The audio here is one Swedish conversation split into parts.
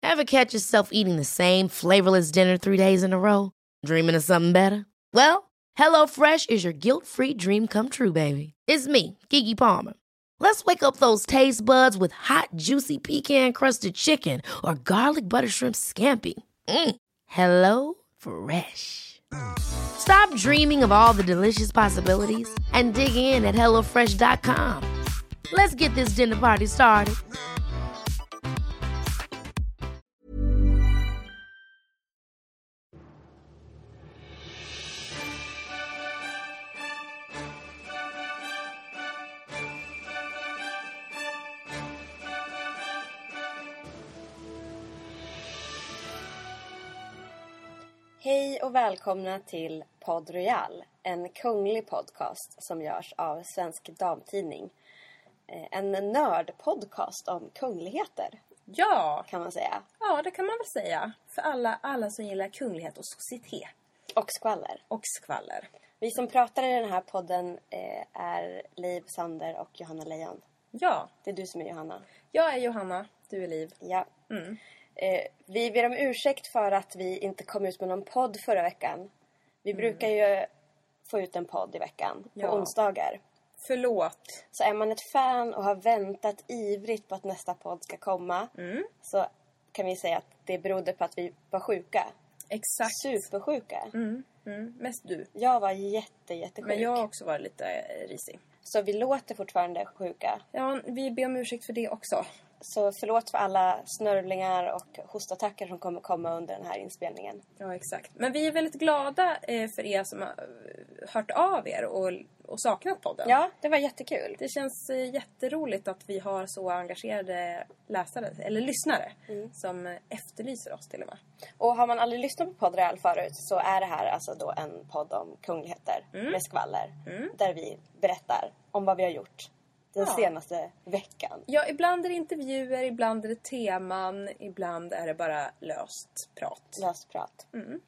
Ever catch yourself eating the same flavorless dinner 3 days in a row? Dreaming of something better? Well, HelloFresh is your guilt-free dream come true, baby. It's me, Keke Palmer. Let's wake up those taste buds with hot, juicy pecan-crusted chicken or garlic butter shrimp scampi. Hello Fresh. Stop dreaming of all the delicious possibilities and dig in at HelloFresh.com. Let's get this dinner party started. Hej och välkomna till Podd Royal, en kunglig podcast som görs av Svensk Damtidning. En nördpodcast om kungligheter. Ja, kan man säga. Ja, det kan man väl säga. För alla som gillar kunglighet och societet. Och skvaller. Och skvaller. Vi som pratar i den här podden är Liv Sander och Johanna Lejon. Ja. Det är du som är Johanna. Jag är Johanna, du är Liv. Ja. Vi ber om ursäkt för att vi inte kom ut med någon podd förra veckan. Vi brukar ju få ut en podd i veckan på onsdagar. Förlåt. Så är man ett fan och har väntat ivrigt på att nästa podd ska komma, så kan vi säga att det berodde på att vi var sjuka. Exakt. Supersjuka. Mest du. Jag var jättesjuk. Men jag har också varit lite risig. Så vi låter fortfarande sjuka. Ja, vi ber om ursäkt för det också. Så förlåt för alla snörvlingar och hostattacker som kommer komma under den här inspelningen. Ja, exakt. Men vi är väldigt glada för er som har hört av er och saknat podden. Ja, det var jättekul. Det känns jätteroligt att vi har så engagerade läsare, eller lyssnare, som efterlyser oss till och med. Och har man aldrig lyssnat på Podd Royal förut, så är det här alltså då en podd om kungligheter med skvaller. Där vi berättar om vad vi har gjort den senaste veckan. Ja, ibland är det intervjuer, ibland är det teman, ibland är det bara löst prat. Löst prat.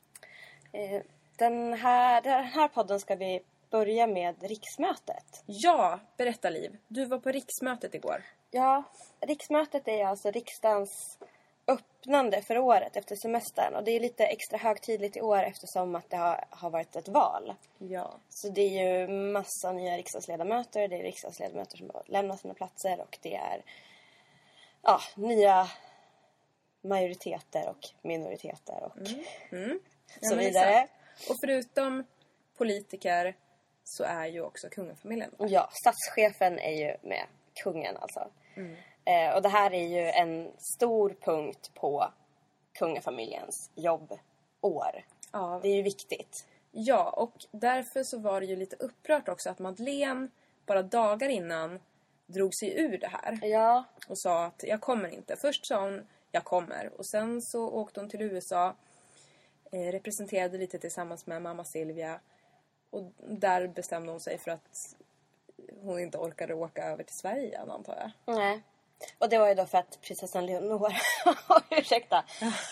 Den här podden ska vi börja med riksmötet. Ja, berätta Liv. Du var på riksmötet igår. Ja, riksmötet är alltså riksdagens öppnande för året efter semestern. Och det är lite extra högtidligt i år eftersom att det har varit ett val. Ja. Så det är ju massa nya riksdagsledamöter. Det är riksdagsledamöter som har lämnat sina platser. Och det är nya majoriteter och minoriteter och så vidare. Och förutom politiker så är ju också kungafamiljen. Ja, statschefen är ju med kungen alltså. Och det här är ju en stor punkt på kungafamiljens jobbår. Ja. Det är ju viktigt. Ja, och därför så var det ju lite upprört också att Madeleine bara dagar innan drog sig ur det här. Ja. Och sa att jag kommer inte. Först sa hon jag kommer. Och sen så åkte hon till USA. Representerade lite tillsammans med mamma Silvia. Och där bestämde hon sig för att hon inte orkade åka över till Sverige igen, antar jag. Nej. Och det var ju då för att prinsessan Leonor ursäkta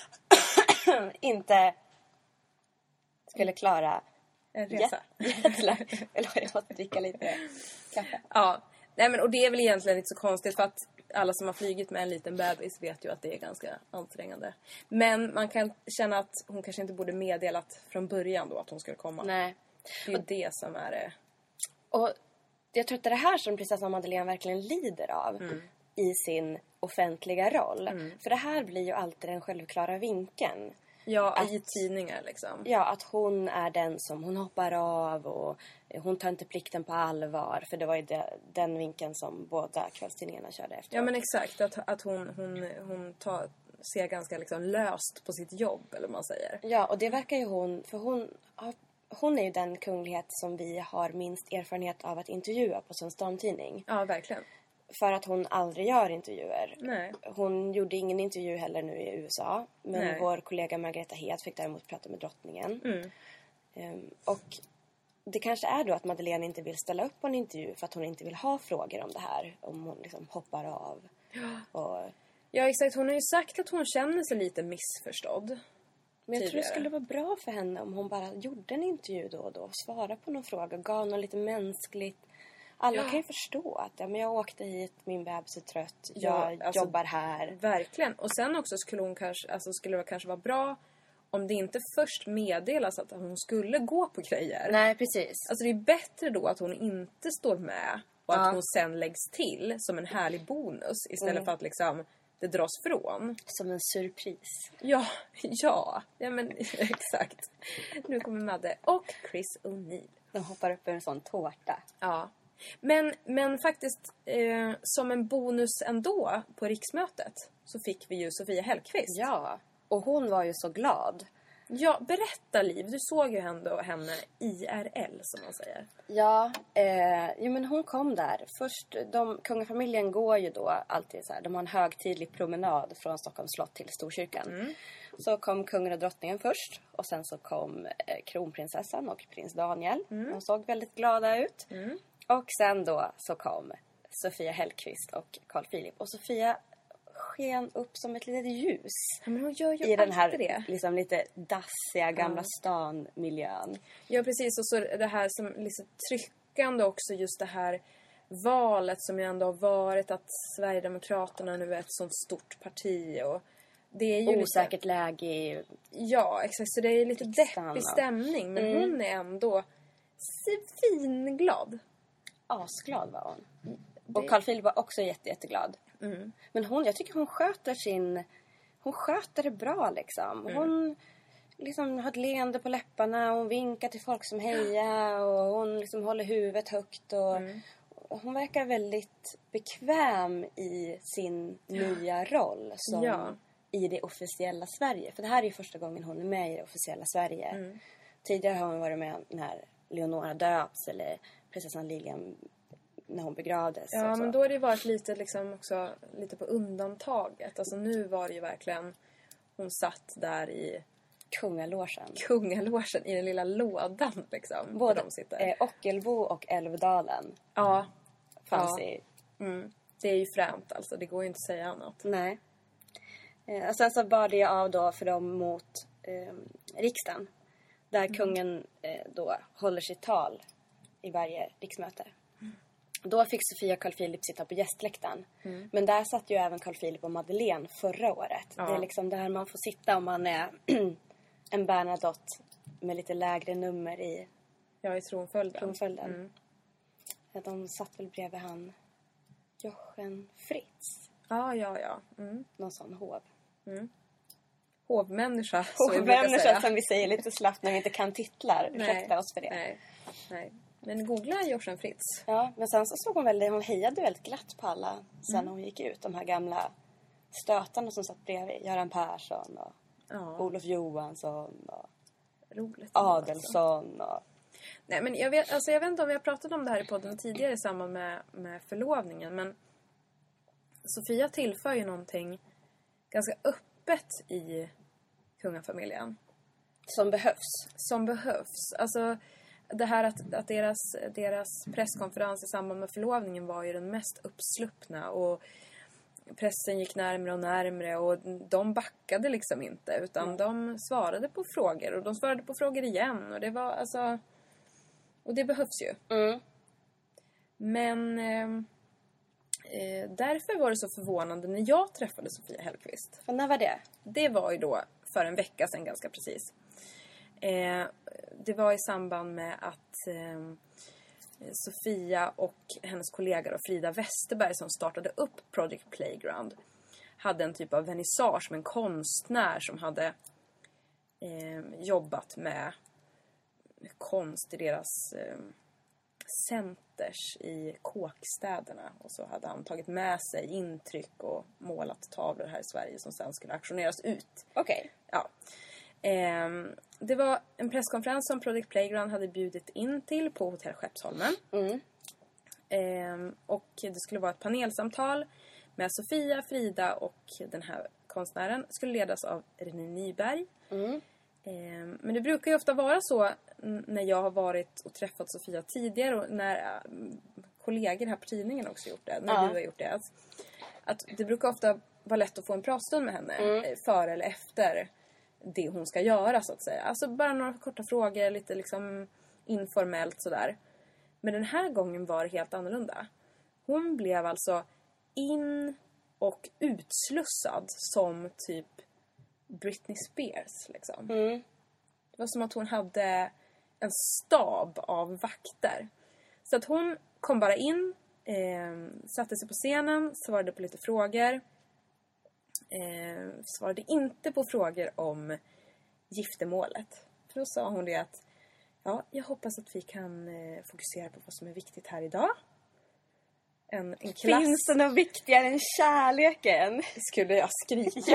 inte skulle klara en resa. Eller jag måste dricka lite kaffe. Ja, nej men och det är väl egentligen inte så konstigt för att alla som har flygit med en liten bebis vet ju att det är ganska ansträngande. Men man kan känna att hon kanske inte borde meddelat från början då att hon skulle komma. Nej. Det är ju det som är det. Och jag tror att det är det här som prinsessan Madeleine verkligen lider av i sin offentliga roll. För det här blir ju alltid den självklara vinkeln. Ja, i tidningar liksom. Ja, att hon är den som hon hoppar av och hon tar inte plikten på allvar. För det var ju den vinkeln som båda kvällstidningarna körde efter. Ja, men exakt. Att hon ser ganska liksom löst på sitt jobb, eller vad man säger. Ja, och det verkar ju hon... För hon är ju den kunglighet som vi har minst erfarenhet av att intervjua på Svensk Damtidning. Ja, verkligen. För att hon aldrig gör intervjuer. Nej. Hon gjorde ingen intervju heller nu i USA. Men vår kollega Margareta Hed fick däremot prata med drottningen. Och det kanske är då att Madeleine inte vill ställa upp på en intervju för att hon inte vill ha frågor om det här. Om hon liksom hoppar av. Ja, exakt. Hon har ju sagt att hon känner sig lite missförstådd. Men jag tror det skulle vara bra för henne om hon bara gjorde en intervju då och då. Svara på någon fråga. Gav något lite mänskligt. Alla kan ju förstå att men jag åkte hit, min bebis är trött, jag jobbar här. Verkligen. Och sen också skulle det kanske vara bra om det inte först meddelas att hon skulle gå på grejer. Nej, precis. Alltså det är bättre då att hon inte står med och att hon sen läggs till som en härlig bonus istället för att liksom det dras från. Som en surpris. Ja, men exakt. Nu kommer Madde och Chris O'Neill. De hoppar upp ur en sån tårta. Ja. Men faktiskt som en bonus ändå på riksmötet så fick vi ju Sofia Hellqvist. Ja, och hon var ju så glad. Ja, berätta Liv. Du såg ju henne IRL som man säger. Ja, men hon kom där. Först, kungafamiljen går ju då alltid så här. De har en högtidlig promenad från Stockholms slott till Storkyrkan. Så kom kungen och drottningen först. Och sen så kom kronprinsessan och prins Daniel. De såg väldigt glada ut. Och sen då så kom Sofia Hellqvist och Carl Philip. Och Sofia sken upp som ett litet ljus. Men hon gör ju i den här det. Liksom lite dassiga gamla stan-miljön. Ja, precis. Och så det här som liksom tryckande också, just det här valet som ju ändå har varit att Sverigedemokraterna nu är ett sånt stort parti. Och det är ju osäkert läge. Ja, exakt. Så det är lite deppig stämning. Men hon är ändå svinglad. Asglad var hon. Och Carl Philip var också jätteglad. Men jag tycker hon sköter det bra liksom. Hon liksom har ett leende på läpparna. Hon vinkar till folk som hejar. Och hon liksom håller huvudet högt. Och hon verkar väldigt bekväm i sin nya roll som i det officiella Sverige. För det här är ju första gången hon är med i det officiella Sverige. Tidigare har hon varit med när Leonora döps eller prinsessan Lilian när hon begravdes. Ja, men då har det varit lite liksom också lite på undantaget. Alltså nu var det ju verkligen hon satt där i kungalogen i den lilla lådan liksom. Både de sitter. Ockelbo och Älvdalen. Ja. Fanns i. Det är ju främt alltså. Det går ju inte att säga annat. Nej. Och sen så bar det av då för dem mot riksdagen. Där kungen då håller sitt tal i varje riksmöte. Då fick Sofia och Carl Philip sitta på gästläktaren. Men där satt ju även Carl Philip och Madeleine förra året. Ja. Det är liksom där man får sitta om man är en Bernadotte med lite lägre nummer i tronföljden. De satt väl bredvid han Jochen Fritz. Ja. Någon sån hov. Hovmänniska. Hovmänniska som vi säger lite slappt när vi inte kan titlar. Ursäkta oss för det. Nej. Men googla Jochen Fritz. Ja, men sen så såg hon hejade väldigt glatt på alla sen när hon gick ut. De här gamla stötarna som satt bredvid. Göran Persson och Olof Johansson och roligt, Adelsson. Och... Nej, men jag vet inte om vi har pratat om det här i podden tidigare i samband med förlovningen. Men Sofia tillför ju någonting ganska öppet i kungafamiljen. Som behövs. Alltså... Det här att deras presskonferens i samband med förlovningen var ju den mest uppsluppna och pressen gick närmare och närmare och de backade liksom inte utan de svarade på frågor och de svarade på frågor igen och det var alltså och det behövs ju. Men därför var det så förvånande när jag träffade Sofia Hellqvist. Och när var det? Det var ju då för en vecka sedan ganska precis. Det var i samband med att Sofia och hennes kollega och Frida Westerberg som startade upp Project Playground hade en typ av vernissage med en konstnär som hade jobbat med konst i deras centers i kåkstäderna och så hade han tagit med sig intryck och målat tavlor här i Sverige som sen skulle auktioneras ut. Okej. Ja. Det var en presskonferens som Project Playground hade bjudit in till på Hotell Skeppsholmen. Och det skulle vara ett panelsamtal med Sofia, Frida och den här konstnären. Det skulle ledas av René Nyberg. Men det brukar ju ofta vara så när jag har varit och träffat Sofia tidigare och när kollegor här på tidningen också gjort det. När du har gjort det. Att det brukar ofta vara lätt att få en pratstund med henne före eller efter det hon ska göra så att säga. Alltså bara några korta frågor, lite liksom informellt sådär. Men den här gången var det helt annorlunda. Hon blev alltså in och utslussad som typ Britney Spears liksom. Det var som att hon hade en stab av vakter. Så att hon kom bara in, satte sig på scenen, svarade på lite frågor. Svarade inte på frågor om giftermålet. För då sa hon det att ja, jag hoppas att vi kan fokusera på vad som är viktigt här idag. En klass... Finns det något viktigare än kärleken? Skulle jag skrikit.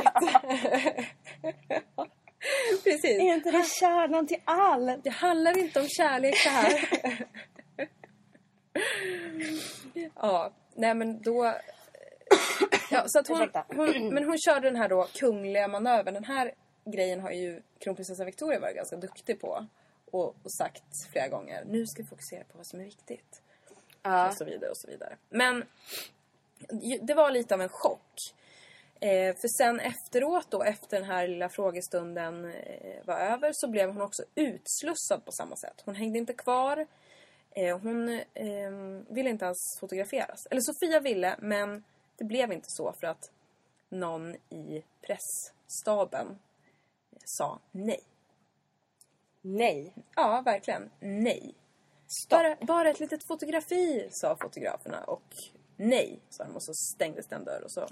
Precis. Är inte det kärnan till allt? Det handlar inte om kärlek det här. Ja, nej men då... Ja, så att hon körde den här då kungliga manövern. Den här grejen har ju kronprinsessa Victoria varit ganska duktig på. Och sagt flera gånger. Nu ska vi fokusera på vad som är viktigt. Och så vidare och så vidare. Men det var lite av en chock. För sen efteråt då, efter den här lilla frågestunden var över, så blev hon också utslussad på samma sätt. Hon hängde inte kvar. Hon ville inte ens fotograferas. Eller Sofia ville, men det blev inte så för att någon i pressstaben sa nej. Nej. Ja, verkligen. Nej. Bara ett litet fotografi, sa fotograferna. Och nej, sa de. Och så stängdes den dörr och så.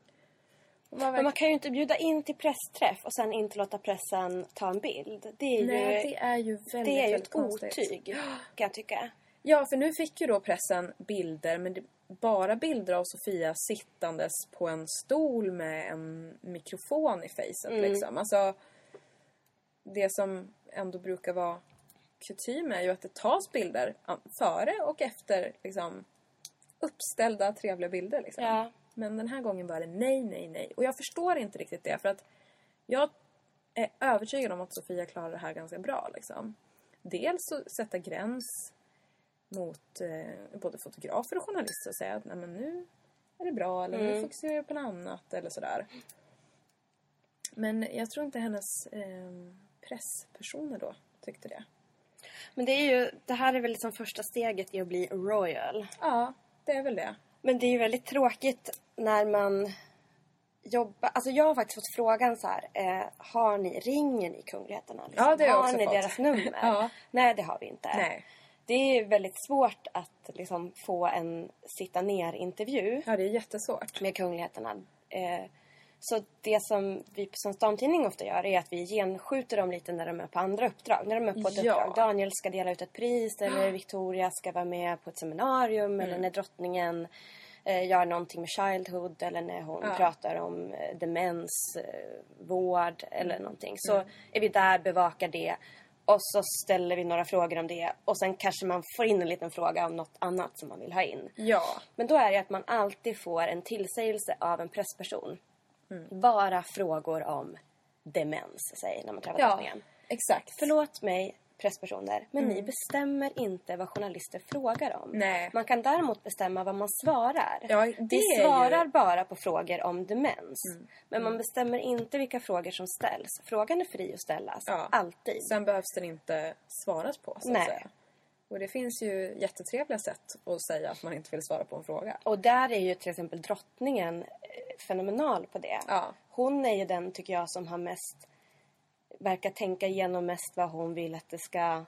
Men man kan ju inte bjuda in till pressträff och sen inte låta pressen ta en bild. Det är ju ett otyg, kan jag tycka. Ja, för nu fick ju då pressen bilder, men bara bilder av Sofia sittandes på en stol med en mikrofon i facet liksom. Alltså, det som ändå brukar vara kutym är ju att det tas bilder före och efter liksom uppställda trevliga bilder liksom. Ja. Men den här gången var det nej. Och jag förstår inte riktigt det, för att jag är övertygad om att Sofia klarar det här ganska bra liksom. Dels att sätta gräns mot både fotografer och journalister och säga att nej, men nu är det bra, eller nu fokuserar jag på något annat eller sådär. Men jag tror inte hennes presspersoner då tyckte det. Men det här är väl liksom första steget i att bli royal. Ja, det är väl det. Men det är ju väldigt tråkigt när man jobbar... Alltså jag har faktiskt fått frågan så här. Har ni ringen i kungligheterna? Liksom? Ja, det har jag också fått. Har ni deras nummer? Ja. Nej, det har vi inte. Nej. Det är väldigt svårt att liksom få en sitta ner-intervju. Ja, det är jättesvårt. Med kungligheterna. Så det som vi som Stamtidning ofta gör är att vi genskjuter dem lite när de är på andra uppdrag. När de är på ett uppdrag. Daniel ska dela ut ett pris, eller Victoria ska vara med på ett seminarium, eller när drottningen gör någonting med childhood, eller när hon pratar om demensvård eller någonting. Så är vi där, bevakar det. Och så ställer vi några frågor om det. Och sen kanske man får in en liten fråga om något annat som man vill ha in. Ja. Men då är det att man alltid får en tillsägelse av en pressperson. Bara frågor om demens, säger när man träffar drottningen. Exakt. Förlåt mig, presspersoner, men ni bestämmer inte vad journalister frågar om. Nej. Man kan däremot bestämma vad man svarar. Ja, vi svarar bara på frågor om demens. Men man bestämmer inte vilka frågor som ställs. Frågan är fri att ställas, alltid. Sen behövs den inte svaras på, så att säga. Och det finns ju jättetrevliga sätt att säga att man inte vill svara på en fråga. Och där är ju till exempel drottningen fenomenal på det. Ja. Hon är ju den, tycker jag, som har mest... verkar tänka igenom mest vad hon vill att det ska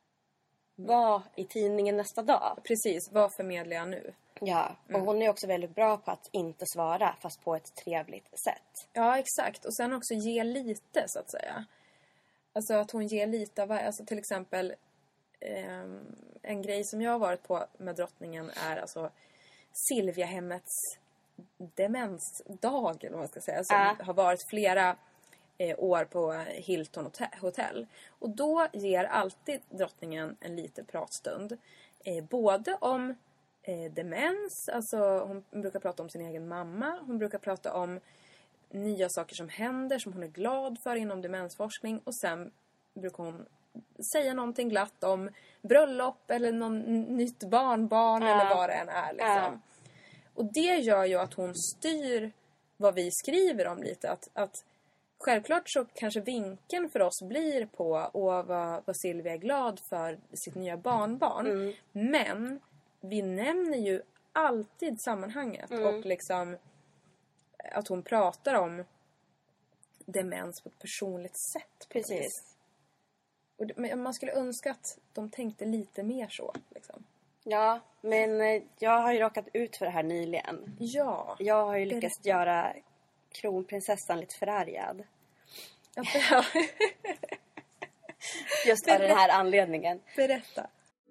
vara i tidningen nästa dag. Precis, vad förmedlar jag nu? Ja, och hon är också väldigt bra på att inte svara, fast på ett trevligt sätt. Ja, exakt. Och sen också ge lite, så att säga. Alltså att hon ger lite av... Alltså till exempel... en grej som jag har varit på med drottningen är alltså Silviahemmets demensdag, eller vad man ska säga, som har varit flera år på Hilton Hotel. Och då ger alltid drottningen en liten pratstund, både om demens, alltså hon brukar prata om sin egen mamma, hon brukar prata om nya saker som händer som hon är glad för inom demensforskning, och sen brukar hon säga någonting glatt om bröllop eller någon nytt barnbarn eller vad det än är liksom. Och det gör ju att hon styr vad vi skriver om lite, att självklart så kanske vinkeln för oss blir på vad Silvia är glad för sitt nya barnbarn. Men vi nämner ju alltid sammanhanget och liksom att hon pratar om demens på ett personligt sätt. Precis. Men man skulle önska att de tänkte lite mer så liksom. Ja, men jag har ju råkat ut för det här nyligen. Ja. Jag har ju lyckats göra kronprinsessan lite förargad. Ja. Just av den här anledningen. Berätta.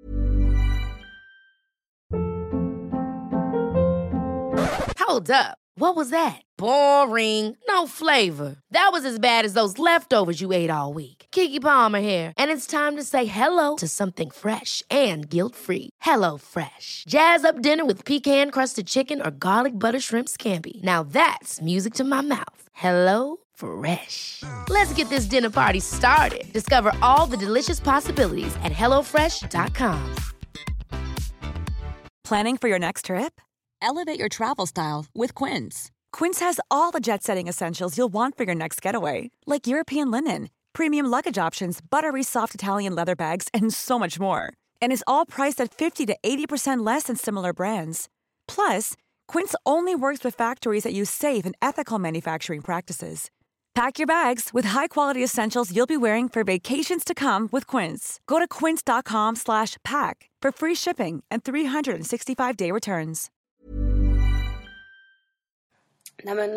Hold up. What was that? Boring. No flavor. That was as bad as those leftovers you ate all week. Keke Palmer here, and it's time to say hello to something fresh and guilt-free. Hello Fresh. Jazz up dinner with pecan-crusted chicken or garlic butter shrimp scampi. Now that's music to my mouth. Hello Fresh. Let's get this dinner party started. Discover all the delicious possibilities at hellofresh.com. Planning for your next trip? Elevate your travel style with Quince. Quince has all the jet-setting essentials you'll want for your next getaway, like European linen, premium luggage options, buttery soft Italian leather bags, and so much more. And is all priced at 50 to 80% less than similar brands. Plus, Quince only works with factories that use safe and ethical manufacturing practices. Pack your bags with high-quality essentials you'll be wearing for vacations to come with Quince. Go to quince.com/pack for free shipping and 365-day returns. Nej, men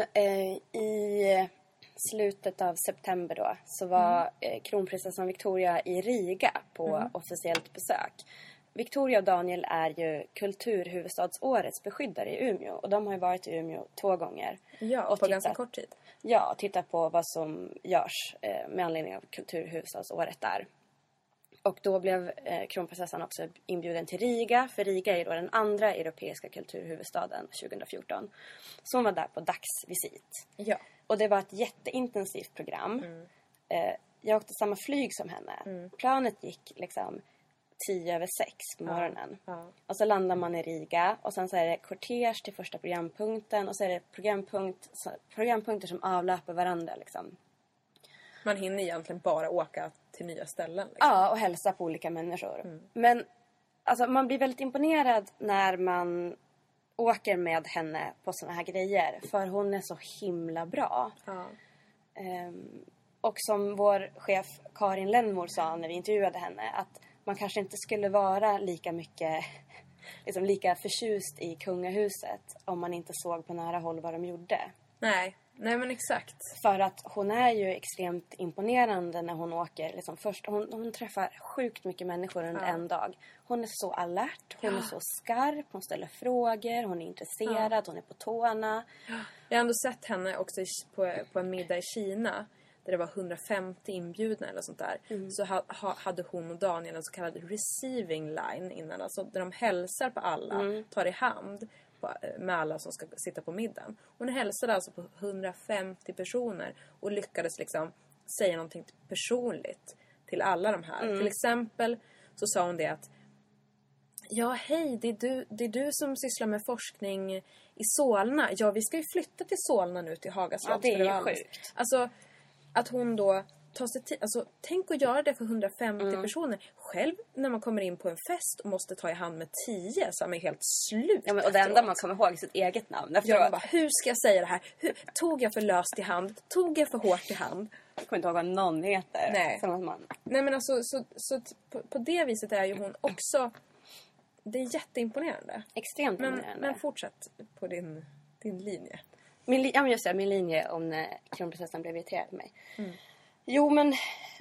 i slutet av september då så var kronprinsessan Victoria i Riga på officiellt besök. Victoria och Daniel är ju kulturhuvudstadsårets beskyddare i Umeå. Och de har ju varit i Umeå 2 gånger. Ja, och på ganska kort tid. Ja, titta på vad som görs med anledning av kulturhuvudstadsåret där. Och då blev kronprinsessan också inbjuden till Riga. För Riga är då den andra europeiska kulturhuvudstaden 2014. Så hon var där på dagsvisit. Ja. Och det var ett jätteintensivt program. Jag åkte samma flyg som henne. Planet gick liksom 6:10 på morgonen. Ja. Och så landar man i Riga. Och sen så är det kortege till första programpunkten. Och så är det programpunkter som avlöper varandra liksom. Man hinner egentligen bara åka till nya ställen. Liksom. Ja, och hälsa på olika människor. Men alltså, man blir väldigt imponerad när man åker med henne på såna här grejer. För hon är så himla bra. Ja. Och som vår chef Karin Lennmor sa när vi intervjuade henne. Att man kanske inte skulle vara lika mycket, liksom lika förtjust i kungahuset. Om man inte såg på nära håll vad de gjorde. Nej men exakt. För att hon är ju extremt imponerande när hon åker. Liksom först, hon träffar sjukt mycket människor under en dag. Hon är så alert, hon är så skarp, hon ställer frågor, hon är intresserad, hon är på tårna. Jag har ändå sett henne också på en middag i Kina. Där det var 150 inbjudna eller sånt där. Så hade hon och Daniel en så kallad receiving line innan. Alltså där de hälsar på alla, tar i hand med alla som ska sitta på middagen. Hon hälsade alltså på 150 personer och lyckades liksom säga någonting personligt till alla de här. Till exempel så sa hon det att ja, hej, det är du som sysslar med forskning i Solna. Ja, vi ska ju flytta till Solna nu, till Hagaslott. Ja, det är sjukt. Alltså, att hon då tar sig tid. Alltså, tänk att göra det för 150 personer. Själv när man kommer in på en fest och måste ta i hand med 10 så är man helt slut. Ja, men, och det enda man kommer ihåg är sitt eget namn. Ja, bara, hur ska jag säga det här? Tog jag för löst i hand? Tog jag för hårt i hand? Jag kommer inte ihåg vad någon heter. Nej. Man... Nej, men alltså så på det viset är ju hon också... Det är jätteimponerande. Extremt imponerande. Men fortsätt på din linje. Min linje om när kronprinsessan blev irriterad på mig. Jo, men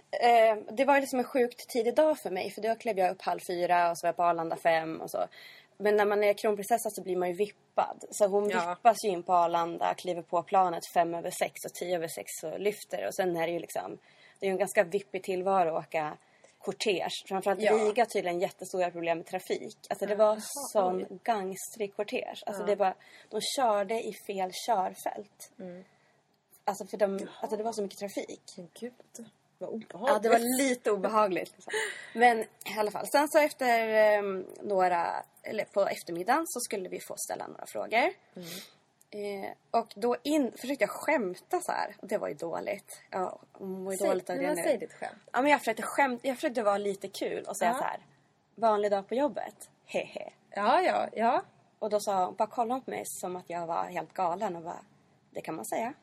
det var liksom en sjukt tidig dag för mig. För då klev jag upp 3:30 och så var jag på Arlanda 5 och så. Men när man är kronprinsessa så blir man ju vippad. Så hon vippas ju in på Arlanda, kliver på planet 5:06 och 10:06 så lyfter. Och sen är det ju liksom, det är ju en ganska vippig tillvaro att åka kortege. Framförallt Riga tydligen jättestora problem med trafik. Alltså det var sån gangstrig kortege. Alltså det var, de körde i fel körfält. Alltså för alltså det var så mycket trafik. Gud, vad obehagligt. Ja, det var lite obehagligt. Liksom. Men i alla fall. Sen så efter på eftermiddagen så skulle vi få ställa några frågor. Och då försökte jag skämta så här. Och det var ju dåligt. Ja, var ju dåligt av det nu. Säg ditt skämt. Ja, men jag försökte vara lite kul och säga så här. Vanlig dag på jobbet. Hehe. Ja. Och då sa hon, bara kolla på mig som att jag var helt galen och bara, det kan man säga.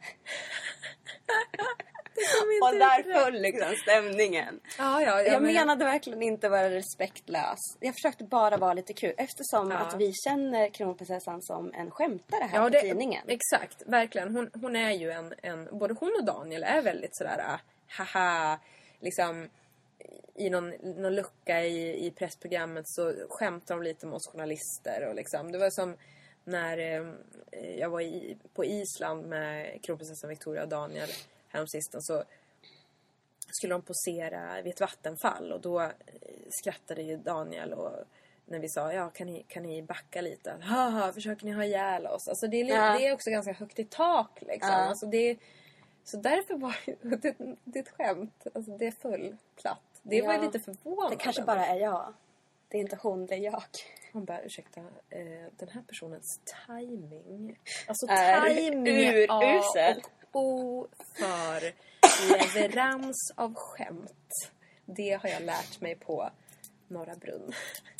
Och där föll liksom stämningen. Jag menade verkligen inte vara respektlös. Jag försökte bara vara lite kul. Eftersom att vi känner kronprinsessan som en skämtare här på tidningen. Exakt, verkligen. Hon är ju både hon och Daniel är väldigt sådär haha, liksom i någon lucka i pressprogrammet så skämtar de lite med oss journalister och liksom. Det var som när jag var på Island med kronprinsessan Victoria och Daniel häromsistens, så skulle de posera vid ett vattenfall och då skrattade ju Daniel och när vi sa, kan ni backa lite? Haha, försöker ni ha ihjäl oss? Alltså det är också ganska högt i tak liksom. Alltså så därför var det ett skämt. Alltså det föll platt. Det var ju lite förvånande. Det kanske bara är jag. Det är inte hon, det är jag. Hon bara, ursäkta, den här personens timing. Alltså timing urusel. För leverans av skämt. Det har jag lärt mig på Norra Brunn.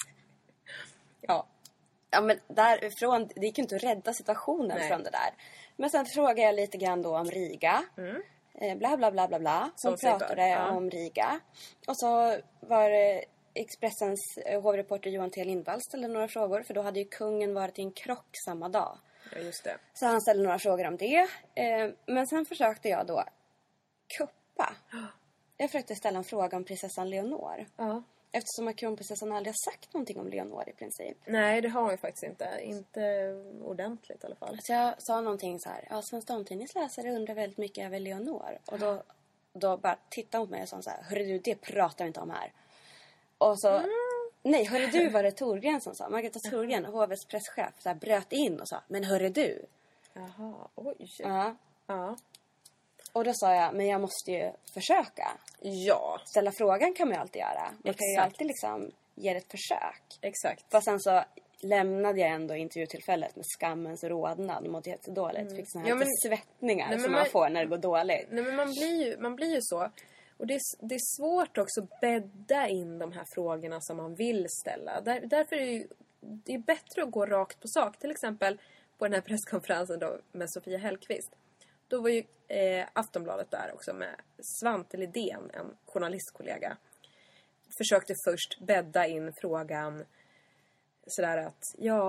Ja, men därifrån, det gick ju inte att rädda situationen från det där. Men sen frågade jag lite grann då om Riga. Bla bla bla bla bla. Hon pratade om Riga. Och så var det Expressens hovreporter Johan T. Lindvall ställde några frågor. För då hade ju kungen varit i en krock samma dag. Ja, just det. Så han ställde några frågor om det. Men sen försökte jag då kuppa. Jag försökte ställa en fråga om prinsessan Leonor. Ja. Eftersom att kronprinsessan aldrig har sagt någonting om Leonor i princip. Nej, det har hon ju faktiskt inte. Inte ordentligt i alla fall. Så jag sa någonting så här. Ja, Svenska Damtidningsläsare undrar väldigt mycket över Leonor. Och då bara tittade hon på mig och sa så här. Hörru du, det pratar vi inte om här. Och så... Nej, hörru du var det Thorgren som sa. Margareta Thorgren, hovets presschef, så här, bröt in och sa. Men hörru du. Jaha, oj. Ja. Och då sa jag, men jag måste ju försöka. Ja. Ställa frågan kan man ju alltid göra. Man kan ju alltid liksom ge ett försök. Exakt. Fast sen så lämnade jag ändå intervjutillfället med skammens rodnad. Mådde jättedåligt. Fick såna här svettningar som man får när det går dåligt. Nej, men man blir ju så. Och det är svårt också att bädda in de här frågorna som man vill ställa. Därför är det är bättre att gå rakt på sak. Till exempel på den här presskonferensen då med Sofia Hellqvist. Då var ju Aftonbladet där också med Svante Lidén, en journalistkollega. Försökte först bädda in frågan sådär att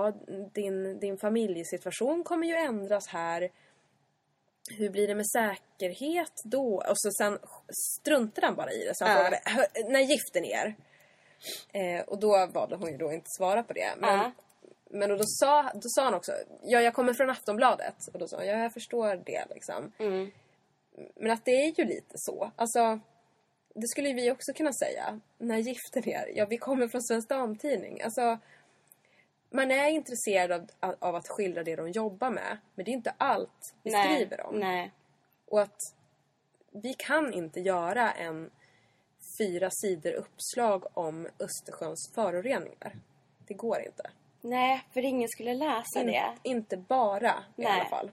din familjesituation kommer ju ändras här. Hur blir det med säkerhet då? Och så sen struntade han bara i det. Så han frågade, när gifter ni er? Och då valde hon ju då inte svara på det. Men då sa han också, jag kommer från Aftonbladet. Och då sa jag förstår det liksom. Men att det är ju lite så. Alltså, det skulle vi också kunna säga. När gifter ni er? Ja, vi kommer från Svenska Damtidning. Alltså, man är intresserad av att skildra det de jobbar med. Men det är inte allt vi skriver om. Nej. Och att vi kan inte göra en 4 sidor uppslag om Östersjöns föroreningar. Det går inte. Nej, för ingen skulle läsa det. Inte bara i alla fall.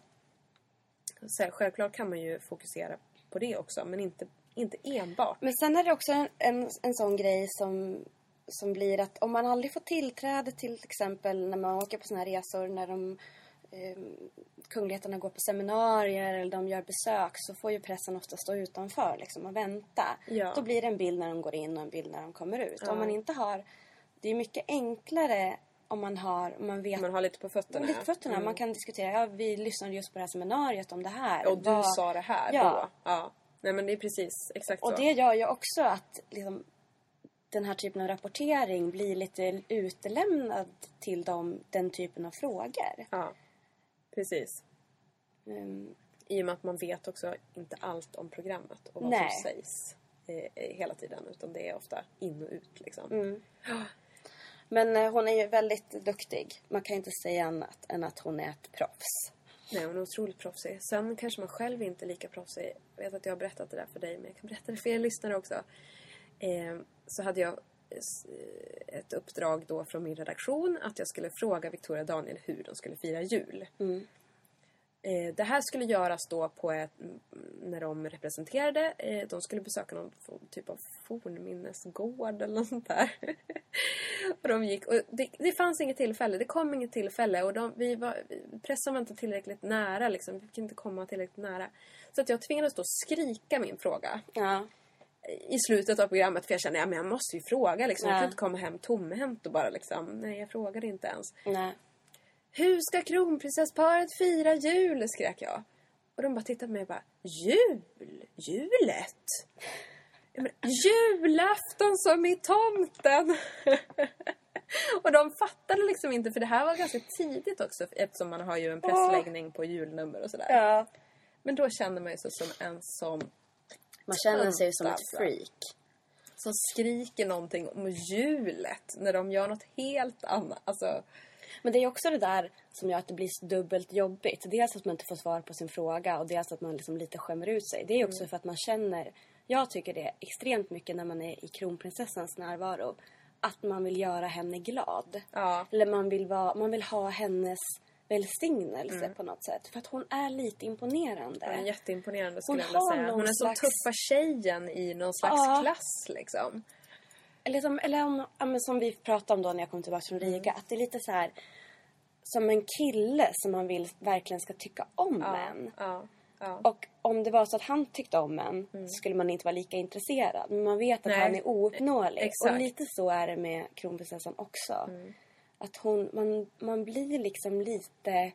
Så självklart kan man ju fokusera på det också. Men inte enbart. Men sen är det också en sån grej som blir att om man aldrig får tillträde till exempel när man åker på såna här resor, när kungligheterna går på seminarier eller de gör besök, så får ju pressen ofta stå utanför liksom, och vänta. Ja. Då blir det en bild när de går in och en bild när de kommer ut. Ja. Om man inte har, det är mycket enklare om man vet, man har lite på fötterna. Man kan diskutera, vi lyssnade just på det här seminariet om det här. Och du sa det här då. Ja. Nej, men det är precis exakt så. Och det gör ju också att liksom, den här typen av rapportering blir lite utelämnad till den typen av frågor. Ja, precis. I och med att man vet också inte allt om programmet och vad som sägs hela tiden. Utan det är ofta in och ut liksom. Men hon är ju väldigt duktig. Man kan inte säga annat än att hon är ett proffs. Nej, hon är otroligt proffsig. Sen kanske man själv inte är lika proffsig. Jag vet att jag har berättat det där för dig, men jag kan berätta det för er lyssnare också. Så hade jag ett uppdrag då från min redaktion att jag skulle fråga Victoria och Daniel hur de skulle fira jul. Det här skulle göras då när de representerade. De skulle besöka någon typ av fornminnesgård eller något sånt där. Och de gick. Och det fanns inget tillfälle. Det kom inget tillfälle. Och pressen var inte tillräckligt nära. Liksom. Vi fick inte komma tillräckligt nära. Så att jag tvingades då skrika min fråga. Ja. I slutet av programmet. För jag kände att jag måste ju fråga. Liksom. Jag kan inte komma hem tomhänt och bara liksom. Nej, jag frågade inte ens. Nej. Hur ska kronprinsessparet fira jul? Skrek jag. Och de bara tittade på mig och bara, julet? Julafton som i tomten. Och de fattade liksom inte, för det här var ganska tidigt också, eftersom man har ju en pressläggning på julnummer och sådär. Ja. Men då kände man ju sig som en sån... Man känner sig som ett freak. Som skriker någonting om julet när de gör något helt annat. Alltså... Men det är också det där som gör att det blir så dubbelt jobbigt. Dels att man inte får svar på sin fråga och dels att man liksom lite skämmer ut sig. Det är också för att man känner, jag tycker det är extremt mycket när man är i kronprinsessans närvaro, att man vill göra henne glad. Ja. Eller man vill ha hennes välsignelse på något sätt. För att hon är lite imponerande. Hon är jätteimponerande skulle jag vilja säga. Hon är som tuffa tjejen i någon slags klass liksom. Eller som vi pratade om då när jag kom tillbaka från Riga. Att det är lite så här som en kille som man vill verkligen ska tycka om en. Ja. Och om det var så att han tyckte om en så skulle man inte vara lika intresserad. Men man vet att han är ouppnåelig. Exakt. Och lite så är det med kronprinsessan också. Att man blir liksom lite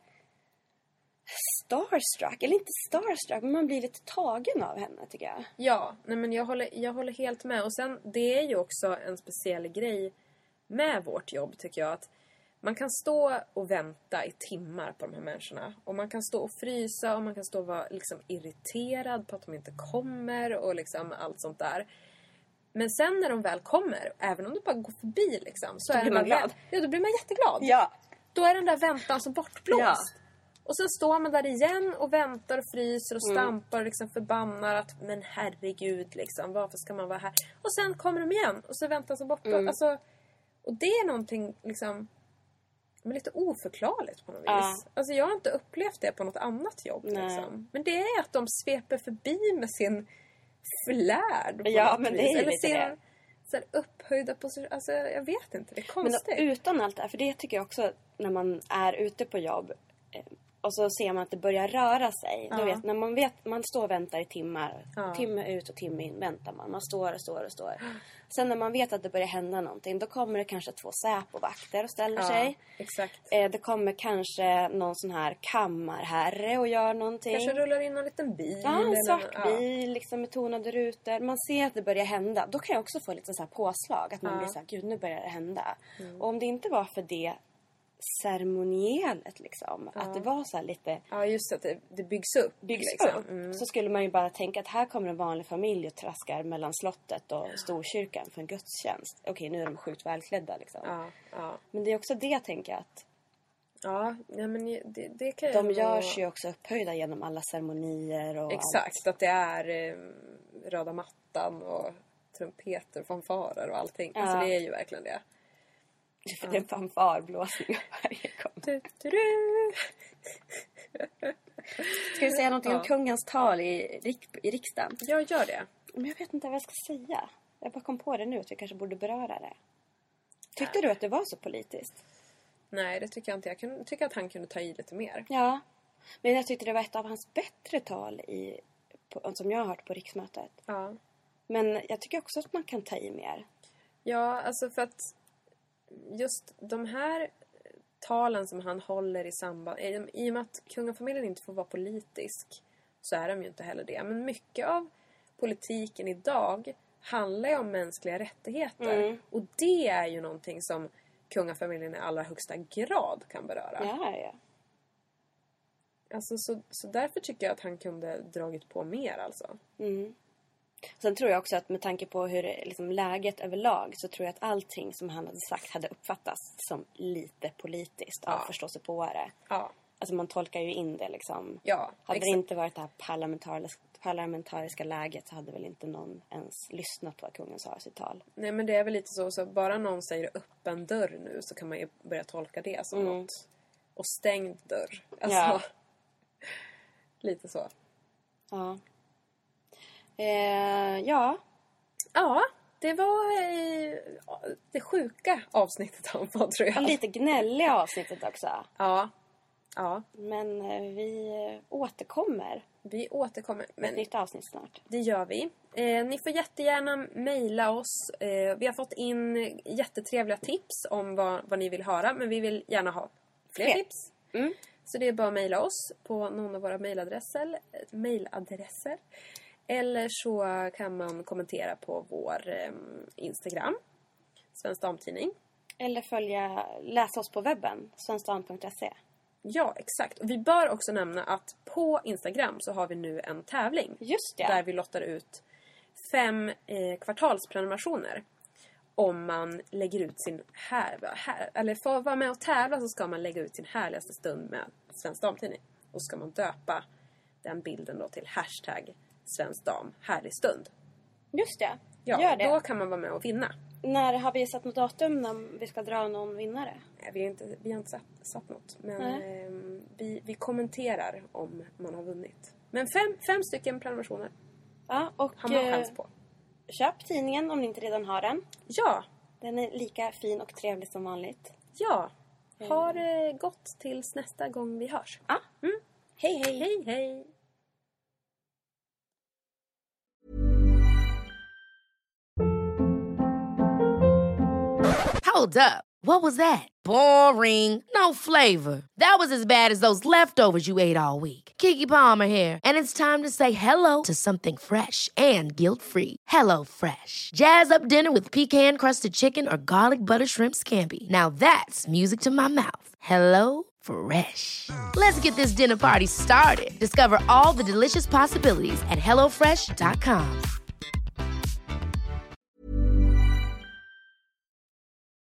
starstruck. Eller inte starstruck, men man blir lite tagen av henne tycker jag. Ja, nej men jag håller helt med. Och sen, det är ju också en speciell grej med vårt jobb tycker jag. Att man kan stå och vänta i timmar på de här människorna. Och man kan stå och frysa och man kan stå och vara liksom irriterad på att de inte kommer och liksom allt sånt där. Men sen när de väl kommer, även om du bara går förbi liksom, så då blir man glad. Ja, då blir man jätteglad. Ja. Då är den där väntan så bortblåst. Ja. Och sen står man där igen och väntar och fryser och stampar och liksom förbannar att men herregud liksom, varför ska man vara här? Och sen kommer de igen och så väntar så bortblåst. Alltså, och det är någonting liksom men lite oförklarligt på något vis. Alltså jag har inte upplevt det på något annat jobb liksom. Men det är att de sveper förbi med sin flärd. Ja, men det är ju eller lite sin, det. Så här upphöjda position. Alltså jag vet inte, det är konstigt. Men utan allt det här, för det tycker jag också när man är ute på jobb och så ser man att det börjar röra sig. Då vet, när man står och väntar i timmar. Timme ut och timme in väntar man. Man står och står och står. Sen när man vet att det börjar hända någonting, då kommer det kanske 2 Säpo-vakter och ställer sig. Exakt. Det kommer kanske någon sån här kammarherre och gör någonting. Kanske rullar in en liten bil. Ja, en svart bil liksom med tonade rutor. Man ser att det börjar hända. Då kan jag också få lite så här påslag. Att man blir så här, gud nu börjar det hända. Och om det inte var för det ceremonielet liksom. Att det var så här lite... Ja, just att det byggs upp. Liksom. Så skulle man ju bara tänka att här kommer en vanlig familj och traskar mellan slottet och storkyrkan för en gudstjänst. Okej, nu är de sjukt välklädda liksom. Ja. Men det är också det, tänker jag, att... Ja, men det kan de görs ju också upphöjda genom alla ceremonier och exakt, allt. att det är röda mattan och trumpeter, fanfarer och allting. Alltså det är ju verkligen det. För det är en fanfarblåsning varje gång. Ska vi säga någonting om kungens tal i riksdagen? Jag gör det. Men jag vet inte vad jag ska säga. Jag bara kom på det nu att vi kanske borde beröra det. Tyckte du att det var så politiskt? Nej, det tycker jag inte. Jag tycker att han kunde ta i lite mer. Ja, men jag tyckte det var ett av hans bättre tal som jag har hört på riksmötet. Ja. Men jag tycker också att man kan ta i mer. Ja, alltså för att just de här talen som han håller i samband... I och med att kungafamiljen inte får vara politisk så är de ju inte heller det. Men mycket av politiken idag handlar ju om mänskliga rättigheter. Och det är ju någonting som kungafamiljen i allra högsta grad kan beröra. Ja. Alltså, så därför tycker jag att han kunde dragit på mer alltså. Sen tror jag också att med tanke på hur liksom, läget överlag så tror jag att allting som han hade sagt hade uppfattats som lite politiskt av förståsigpåare. Ja. Alltså man tolkar ju in det liksom. Ja, hade det inte varit det här parlamentariska läget så hade väl inte någon ens lyssnat på vad kungen sa i sitt tal. Nej, men det är väl lite så bara någon säger öppen dörr nu så kan man ju börja tolka det som något. Och stängd dörr. Alltså, Lite så. Ja. Ja, det var det sjuka avsnittet av vad tror jag. Och lite gnälliga avsnittet också. Ja. Men vi återkommer. Vi återkommer. Med ett nytt avsnitt snart. Det gör vi. Ni får jättegärna mejla oss. Vi har fått in jättetrevliga tips om vad ni vill höra. Men vi vill gärna ha fler tips. Så det är bara att mejla oss på någon av våra mejladresser. Eller så kan man kommentera på vår Instagram. Svensk Damtidning. Eller läsa oss på webben. svenskdam.se. Ja, exakt. Och vi bör också nämna att på Instagram så har vi nu en tävling. Just det. Där vi lottar ut 5 kvartalsprenumerationer. Om man lägger ut sin eller för att vara med och tävla så ska man lägga ut sin härligaste stund med Svensk Damtidning. Och ska man döpa den bilden då till #SvenskDam härlig stund. Just det. Ja, gör det. Då kan man vara med och vinna. När har vi satt något datum när vi ska dra någon vinnare? Vi har inte satt något. Men vi kommenterar om man har vunnit. Men 5 stycken prenumerationer. Ja, och har man chans på. Köp tidningen om ni inte redan har den. Ja. Den är lika fin och trevlig som vanligt. Ja. Ha det gott tills nästa gång vi hörs. Ja. Hej, hej. Hej, hej. Hold up. What was that? Boring. No flavor. That was as bad as those leftovers you ate all week. Keke Palmer here, and it's time to say hello to something fresh and guilt-free. Hello Fresh. Jazz up dinner with pecan-crusted chicken or garlic butter shrimp scampi. Now that's music to my mouth. Hello Fresh. Let's get this dinner party started. Discover all the delicious possibilities at hellofresh.com.